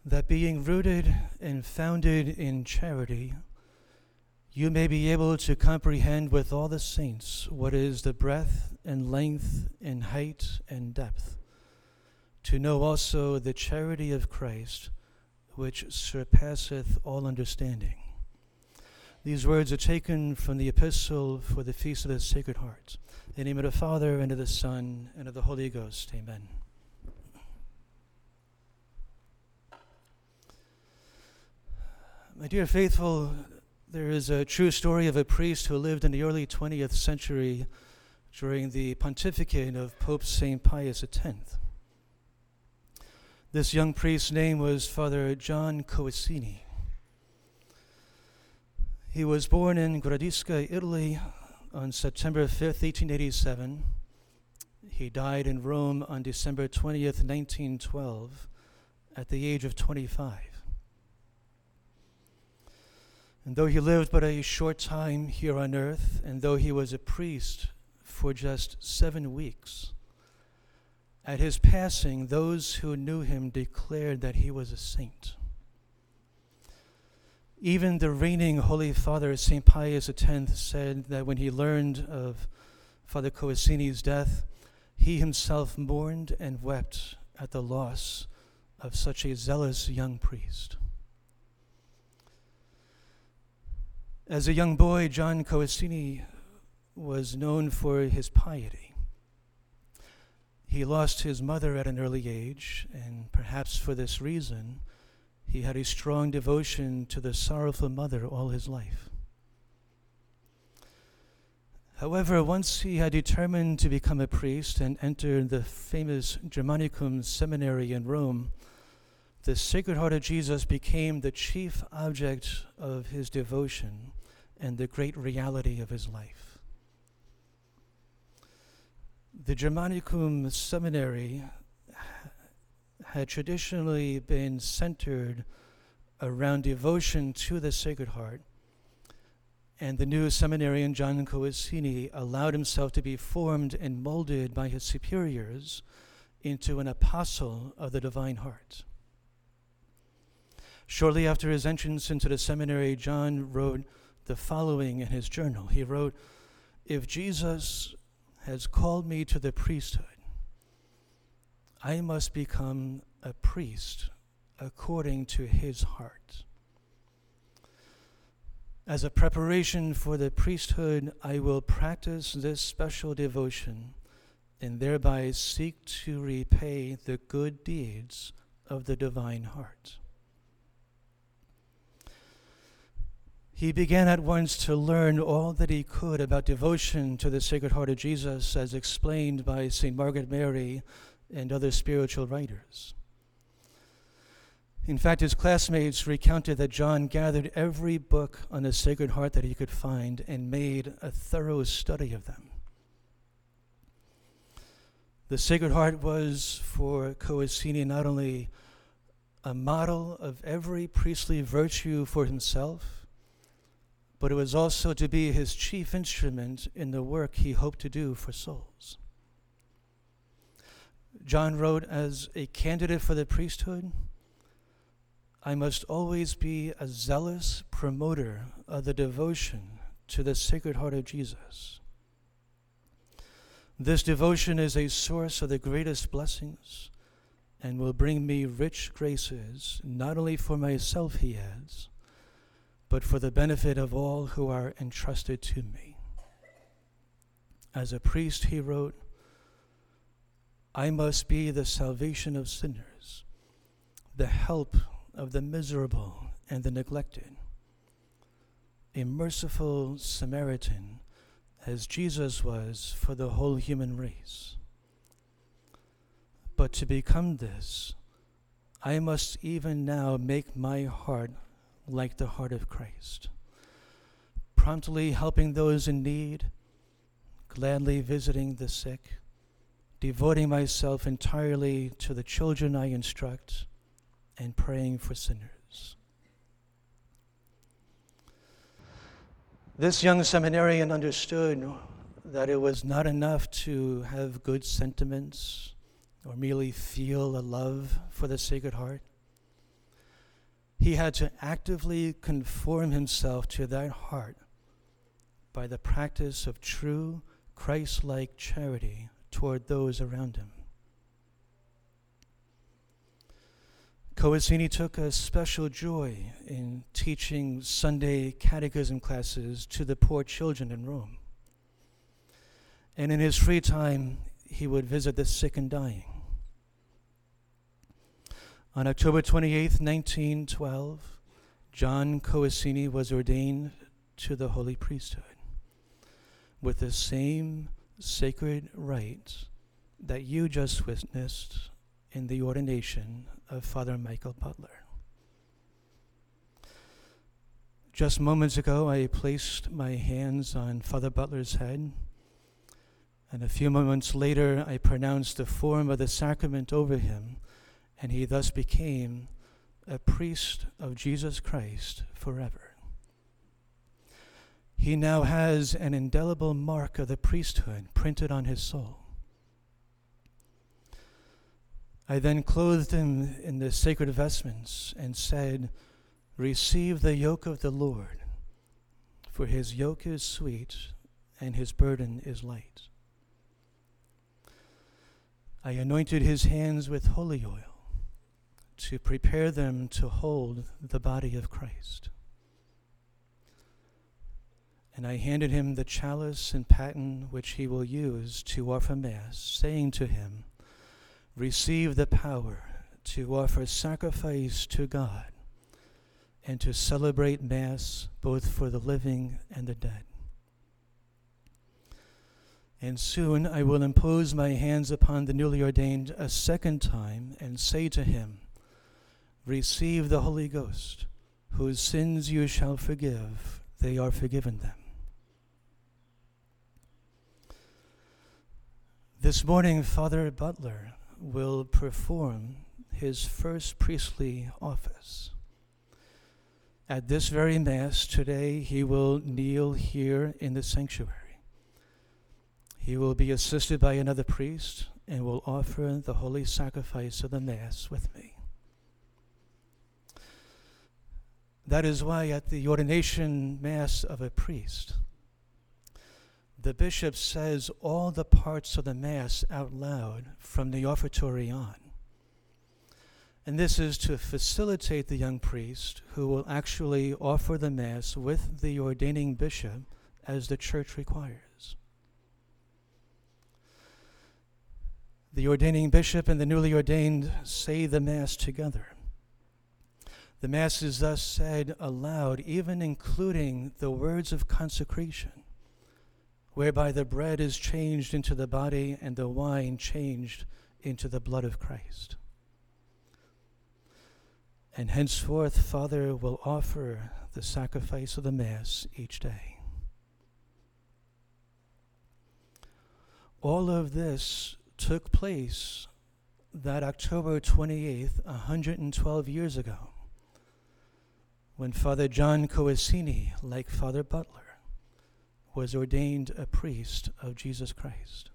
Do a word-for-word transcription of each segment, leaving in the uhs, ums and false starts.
that being rooted and founded in charity, you may be able to comprehend with all the saints what is the breadth and length and height and depth, to know also the charity of Christ, which surpasseth all understanding. These words are taken from the epistle for the Feast of the Sacred Heart. In the name of the Father, and of the Son, and of the Holy Ghost. Amen. My dear faithful, there is a true story of a priest who lived in the early twentieth century during the pontificate of Pope Saint Pius X. This young priest's name was Father John Coesini. He was born in Gradisca, Italy on September fifth, eighteen eighty-seven. He died in Rome on December twentieth, nineteen twelve, at the age of twenty-five. And though he lived but a short time here on earth, and though he was a priest for just seven weeks, at his passing, those who knew him declared that he was a saint. Even the reigning Holy Father, Saint Pius X, said that when he learned of Father Coesini's death, he himself mourned and wept at the loss of such a zealous young priest. As a young boy, John Coesini was known for his piety. He lost his mother at an early age, and perhaps for this reason, he had a strong devotion to the sorrowful mother all his life. However, once he had determined to become a priest and enter the famous Germanicum seminary in Rome, the Sacred Heart of Jesus became the chief object of his devotion and the great reality of his life. The Germanicum seminary had traditionally been centered around devotion to the Sacred Heart, and the new seminarian John Coesini allowed himself to be formed and molded by his superiors into an apostle of the Divine Heart. Shortly after his entrance into the seminary, John wrote the following in his journal. He wrote, "If Jesus has called me to the priesthood, I must become a priest according to his heart. As a preparation for the priesthood, I will practice this special devotion and thereby seek to repay the good deeds of the Divine Heart." He began at once to learn all that he could about devotion to the Sacred Heart of Jesus, as explained by Saint Margaret Mary and other spiritual writers. In fact, his classmates recounted that John gathered every book on the Sacred Heart that he could find and made a thorough study of them. The Sacred Heart was for Coesini not only a model of every priestly virtue for himself, but it was also to be his chief instrument in the work he hoped to do for souls. John wrote, as a candidate for the priesthood, I must always be a zealous promoter of the devotion to the Sacred Heart of Jesus. This devotion is a source of the greatest blessings and will bring me rich graces, not only for myself, he adds, but for the benefit of all who are entrusted to me. As a priest, he wrote, I must be the salvation of sinners, the help of the miserable and the neglected, a merciful Samaritan, as Jesus was for the whole human race. But to become this, I must even now make my heart like the heart of Christ, promptly helping those in need, gladly visiting the sick, devoting myself entirely to the children I instruct, and praying for sinners. This young seminarian understood that it was not enough to have good sentiments or merely feel a love for the Sacred Heart. He had to actively conform himself to that heart by the practice of true Christ-like charity toward those around him. Coesini took a special joy in teaching Sunday catechism classes to the poor children in Rome. And in his free time, he would visit the sick and dying. On October twenty-eighth, nineteen twelve, John Coesini was ordained to the holy priesthood with the same sacred rite that you just witnessed in the ordination of Father Michael Butler. Just moments ago, I placed my hands on Father Butler's head, and a few moments later, I pronounced the form of the sacrament over him, and he thus became a priest of Jesus Christ forever. He now has an indelible mark of the priesthood printed on his soul. I then clothed him in the sacred vestments and said, "Receive the yoke of the Lord, for his yoke is sweet and his burden is light." I anointed his hands with holy oil to prepare them to hold the body of Christ. And I handed him the chalice and paten which he will use to offer Mass, saying to him, "Receive the power to offer sacrifice to God and to celebrate Mass both for the living and the dead." And soon I will impose my hands upon the newly ordained a second time and say to him, "Receive the Holy Ghost, whose sins you shall forgive, they are forgiven them." This morning, Father Butler will perform his first priestly office. At this very Mass today, he will kneel here in the sanctuary. He will be assisted by another priest and will offer the holy sacrifice of the Mass with me. That is why at the ordination Mass of a priest, the bishop says all the parts of the Mass out loud from the offertory on. And this is to facilitate the young priest who will actually offer the Mass with the ordaining bishop as the Church requires. The ordaining bishop and the newly ordained say the Mass together. The Mass is thus said aloud, even including the words of consecration, whereby the bread is changed into the body and the wine changed into the blood of Christ. And henceforth, Father will offer the sacrifice of the Mass each day. All of this took place that October twenty-eighth, one hundred twelve years ago, when Father John Coesini, like Father Butler, was ordained a priest of Jesus Christ.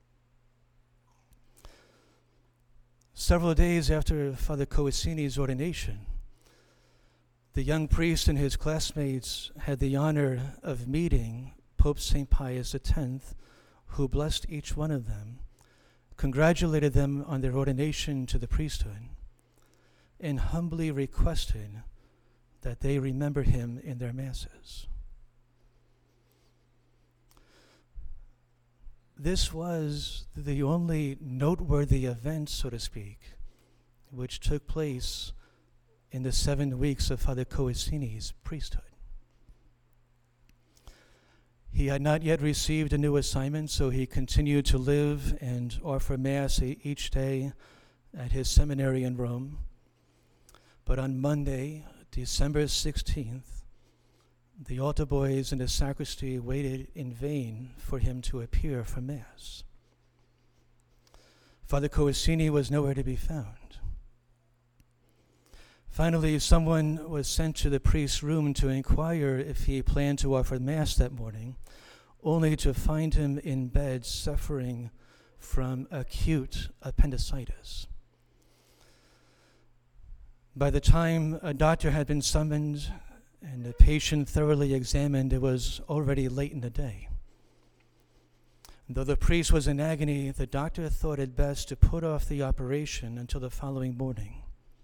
Several days after Father Coesini's ordination, the young priest and his classmates had the honor of meeting Pope Saint Pius X, who blessed each one of them, congratulated them on their ordination to the priesthood, and humbly requested that they remember him in their masses. This was the only noteworthy event, so to speak, which took place in the seven weeks of Father Coesini's priesthood. He had not yet received a new assignment, so he continued to live and offer Mass each day at his seminary in Rome. But on Monday, December sixteenth, the altar boys in the sacristy waited in vain for him to appear for Mass. Father Coesini was nowhere to be found. Finally, someone was sent to the priest's room to inquire if he planned to offer Mass that morning, only to find him in bed suffering from acute appendicitis. By the time a doctor had been summoned and the patient thoroughly examined, it was already late in the day. Though the priest was in agony, the doctor thought it best to put off the operation until the following morning.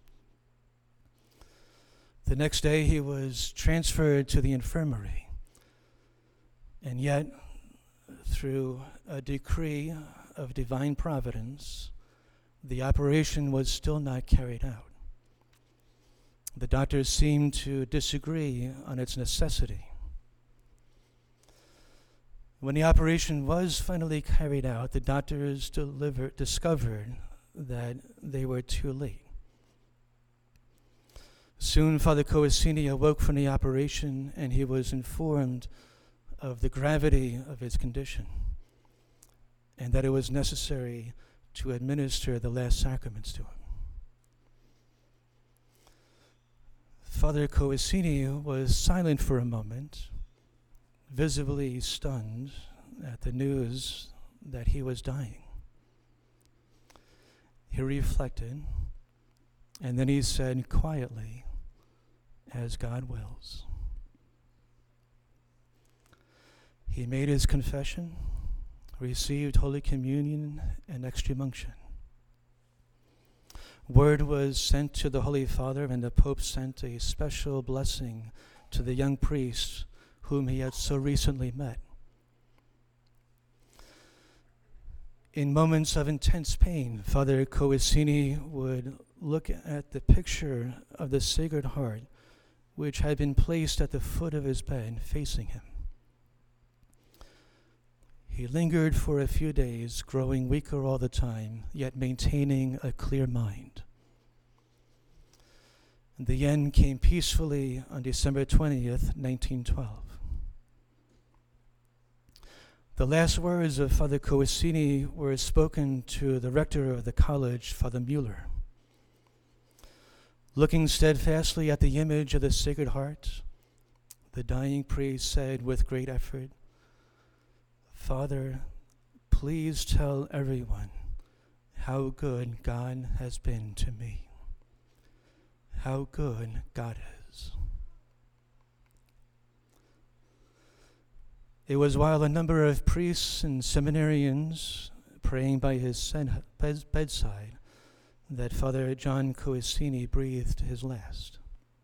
The next day he was transferred to the infirmary, and yet, through a decree of divine providence, the operation was still not carried out. The doctors seemed to disagree on its necessity. When the operation was finally carried out, the doctors deliver, discovered that they were too late. Soon Father Coasini awoke from the operation, and he was informed of the gravity of his condition and that it was necessary to administer the last sacraments to him. Father Coasini was silent for a moment, visibly stunned at the news that he was dying. He reflected, and then he said quietly, "As God wills." He made his confession, received Holy Communion and extreme unction. Word was sent to the Holy Father, and the Pope sent a special blessing to the young priest whom he had so recently met. In moments of intense pain, Father Coasini would look at the picture of the Sacred Heart, which had been placed at the foot of his bed, facing him. He lingered for a few days, growing weaker all the time, yet maintaining a clear mind. The end came peacefully on December twentieth, nineteen twelve. The last words of Father Coasini were spoken to the rector of the college, Father Mueller. Looking steadfastly at the image of the Sacred Heart, the dying priest said with great effort, "Father, please tell everyone how good God has been to me. How good God is." It was while a number of priests and seminarians praying by his sen- bedside that Father John Coasini breathed his last.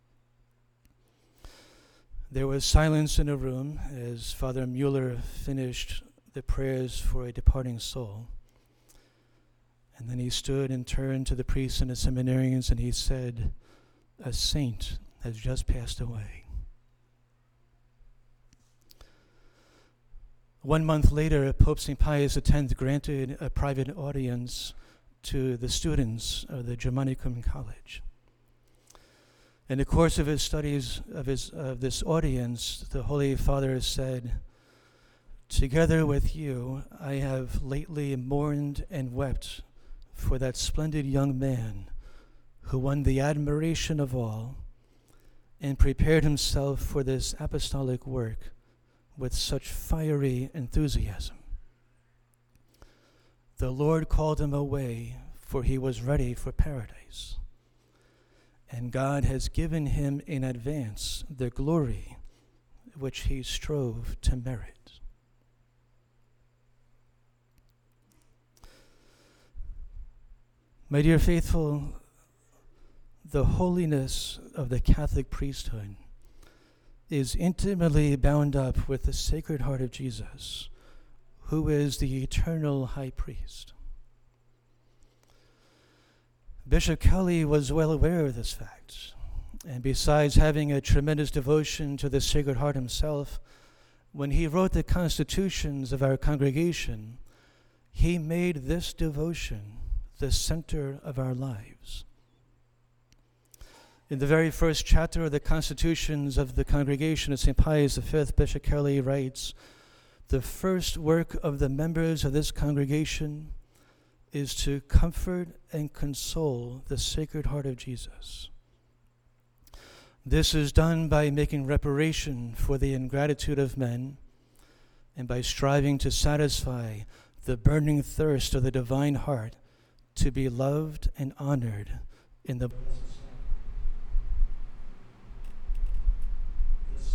There was silence in the room as Father Mueller finished the prayers for a departing soul. And then he stood and turned to the priests and the seminarians, and he said, "A saint has just passed away." One month later, Pope Saint Pius the tenth granted a private audience to the students of the Germanicum College. In the course of his studies of, his, of this audience, the Holy Father said, "Together with you, I have lately mourned and wept for that splendid young man who won the admiration of all and prepared himself for this apostolic work with such fiery enthusiasm. The Lord called him away, for he was ready for paradise. And God has given him in advance the glory which he strove to merit." My dear faithful, the holiness of the Catholic priesthood is intimately bound up with the Sacred Heart of Jesus, who is the eternal high priest. Bishop Kelly was well aware of this fact, and besides having a tremendous devotion to the Sacred Heart himself, when he wrote the constitutions of our congregation, he made this devotion the center of our lives. In the very first chapter of the Constitutions of the Congregation of Saint Pius the fifth, Bishop Kelly writes, "The first work of the members of this congregation is to comfort and console the Sacred Heart of Jesus. This is done by making reparation for the ingratitude of men and by striving to satisfy the burning thirst of the divine heart to be loved and honored in the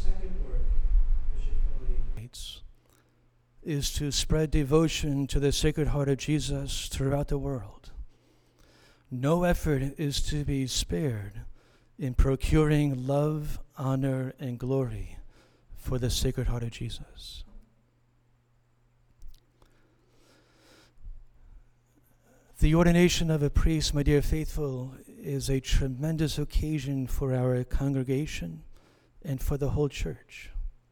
second work Bishop Kelly needs is to spread devotion to the Sacred Heart of Jesus throughout the world. No effort is to be spared in procuring love, honor, and glory for the Sacred Heart of Jesus. The ordination of a priest, my dear faithful, is a tremendous occasion for our congregation and for the whole church.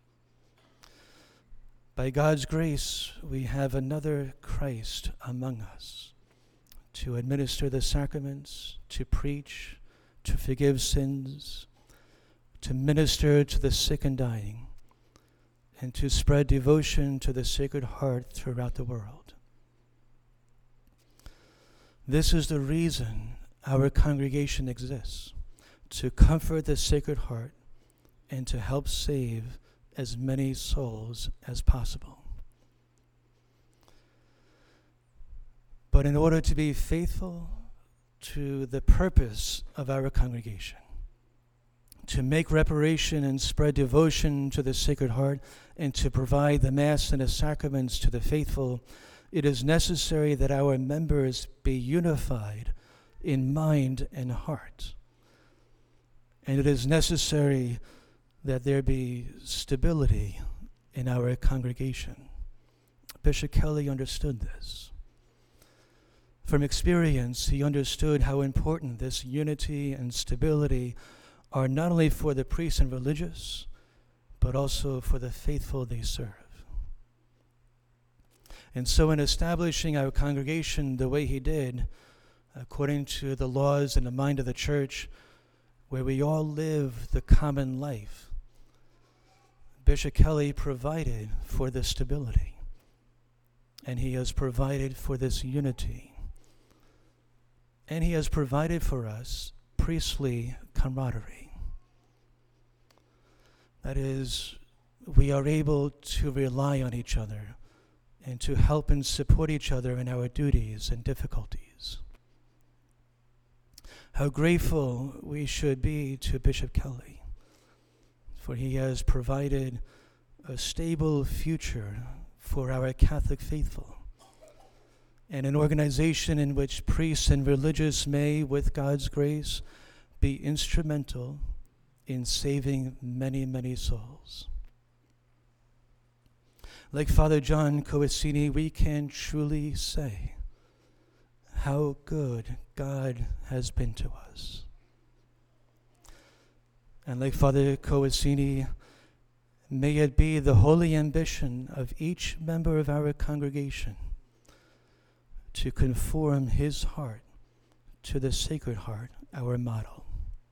By God's grace, we have another Christ among us to administer the sacraments, to preach, to forgive sins, to minister to the sick and dying, and to spread devotion to the Sacred Heart throughout the world. This is the reason our congregation exists, to comfort the Sacred Heart and to help save as many souls as possible. But in order to be faithful to the purpose of our congregation, to make reparation and spread devotion to the Sacred Heart, and to provide the Mass and the sacraments to the faithful, it is necessary that our members be unified in mind and heart. And it is necessary that there be stability in our congregation. Bishop Kelly understood this. From experience, he understood how important this unity and stability are not only for the priests and religious, but also for the faithful they serve. And so in establishing our congregation the way he did, according to the laws and the mind of the church, where we all live the common life, Bishop Kelly provided for this stability, and he has provided for this unity, and he has provided for us priestly camaraderie. That is, we are able to rely on each other and to help and support each other in our duties and difficulties. How grateful we should be to Bishop Kelly, for he has provided a stable future for our Catholic faithful, and an organization in which priests and religious may, with God's grace, be instrumental in saving many, many souls. Like Father John Coassini, we can truly say how good God has been to us. And like Father Coassini, may it be the holy ambition of each member of our congregation to conform his heart to the Sacred Heart, our model.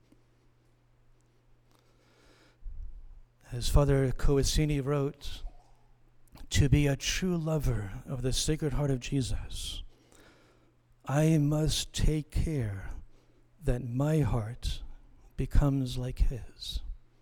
As Father Coassini wrote, to be a true lover of the Sacred Heart of Jesus, I must take care that my heart becomes like his.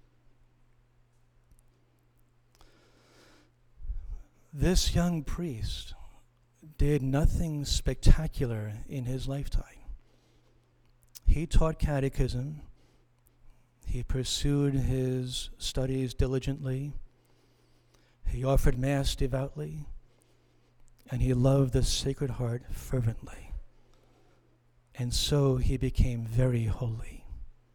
This young priest did nothing spectacular in his lifetime. He taught catechism, he pursued his studies diligently, he offered Mass devoutly, and he loved the Sacred Heart fervently. And so he became very holy.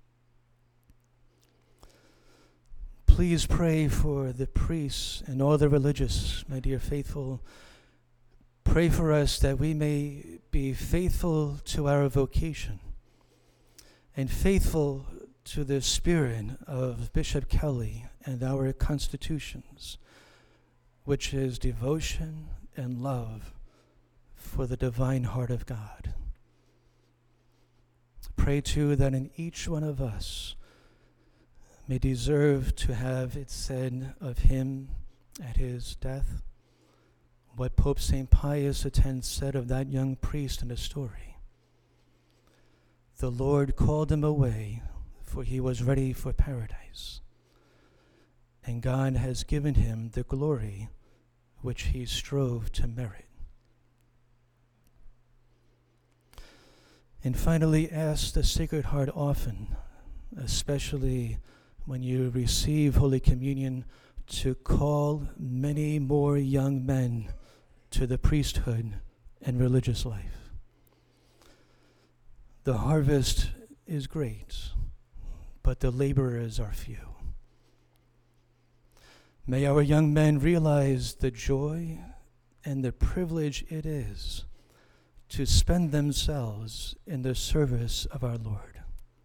Please pray for the priests and all the religious, my dear faithful. Pray for us that we may be faithful to our vocation and faithful to the spirit of Bishop Kelly and our constitutions, which is devotion and love for the divine heart of God. Pray too that in each one of us may deserve to have it said of him at his death what Pope Saint Pius X said of that young priest in the story. The Lord called him away, for he was ready for paradise, and God has given him the glory which he strove to merit. And finally, ask the Sacred Heart often, especially when you receive Holy Communion, to call many more young men to the priesthood and religious life. The harvest is great, but the laborers are few. May our young men realize the joy and the privilege it is to spend themselves in the service of our Lord.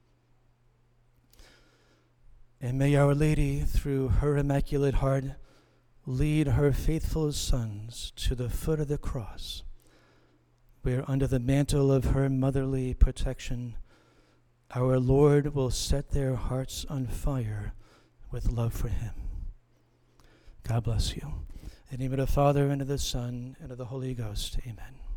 And may Our Lady, through her Immaculate Heart, lead her faithful sons to the foot of the cross, where under the mantle of her motherly protection, our Lord will set their hearts on fire with love for him. God bless you. In the name of the Father, and of the Son, and of the Holy Ghost, amen.